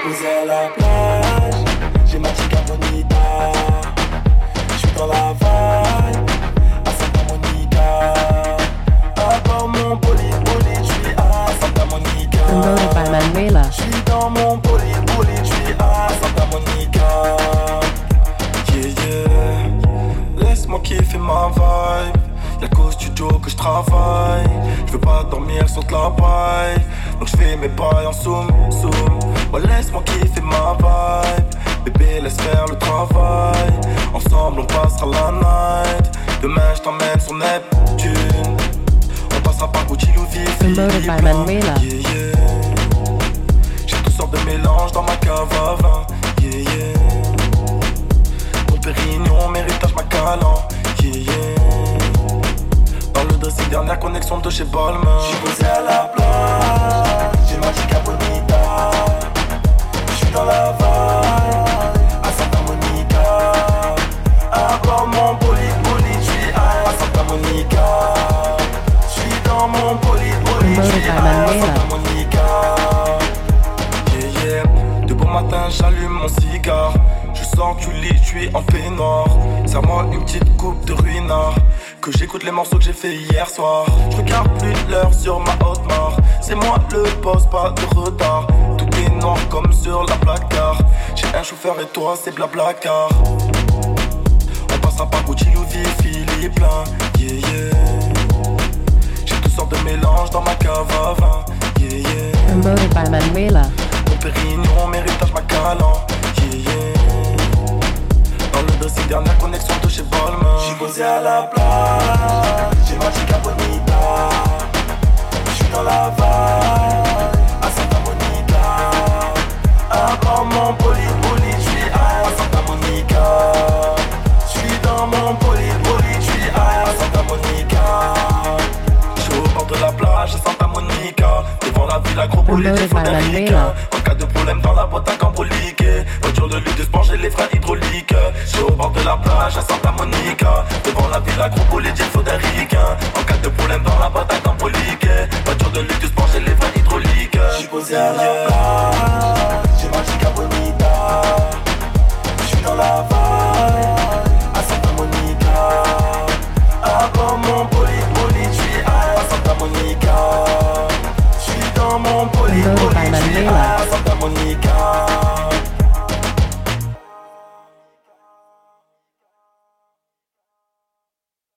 Posé à la plage, j'ai ma chica bonita. J'suis dans la vibe, à Santa Monica. À bord mon bolide, j'suis à Santa Monica. Promoted by Manuela. J'suis dans mon bolide, j'suis à Santa Monica. Yeah, yeah. Laisse-moi kiffer ma vibe. Y'a qu'au studio que j'travaille. J'veux pas dormir sur de la paille. Donc j'fais mes pailles en zoom. Ouais, laisse-moi kiffer ma vibe. Bébé, laisse faire le travail. Ensemble on passera la night. Demain j't'emmène sur Neptune. On passera par Gucci, Louis, Promoted by Manuela. Yeah, yeah. J'ai toutes sortes de mélanges dans ma cave à vin. Yeah, yeah. Mon Pérignon, méritage Macallan. Yeah, yeah. Dans le dressing, dernière connexion de chez Balmain. J'suis posé à la plage, j'ai ma chica bonita. J'suis dans la vibe, à Santa Monica. À bord mon bolide, j'suis à Santa Monica. J'suis dans mon bolide, j'suis à Santa Monica. Yeah, yeah. De bon matin, j'allume mon cigare. Je sens que tu lis, j'suis en peignoir. Serre-moi une petite coupe de ruinard. Que j'écoute les morceaux que j'ai fait hier soir. Je regarde plus l'heure sur ma Audemars. C'est moi le boss, pas de retard. Tout est noir comme sur la placard. J'ai un chauffeur et toi c'est blablacar. On passera par Gucci, Louis, Philippe Plein. Yeah, yeah. J'ai toutes sortes de mélanges dans ma cave à vin. Yeah, yeah. Promoted by Manuela. Mon Pérignon, méritage Macallan. Yeah, yeah. Dans le dossier, dernière connexion de chez Balmain. J'suis posé à la plage, j'ai ma chica bonita. J'suis dans la vibe, à Santa Monica. À bord mon bolide, j'suis à Santa Monica. J'suis dans mon bolide, j'suis à Santa Monica. J'suis au bord de la plage à Santa Monica. Devant la ville acropolitique, il faut des ricains. En cas de problème dans la boîte à cambrolique. Voiture de lutte de sport, j'ai les freins hydrauliques. J'suis au bord de la plage à Santa Monica. Devant la ville acropolitique, il faut des ricains. En cas de problème dans la boîte à cambrolique. Voiture de lutte de sport, j'ai les freins hydrauliques. J'suis posé à la plage, j'ai ma chica bonita. J'suis dans la vibe, à Santa Monica. À bord mon bolide, j'suis à Santa Monica. J'suis dans mon bolide, j'suis à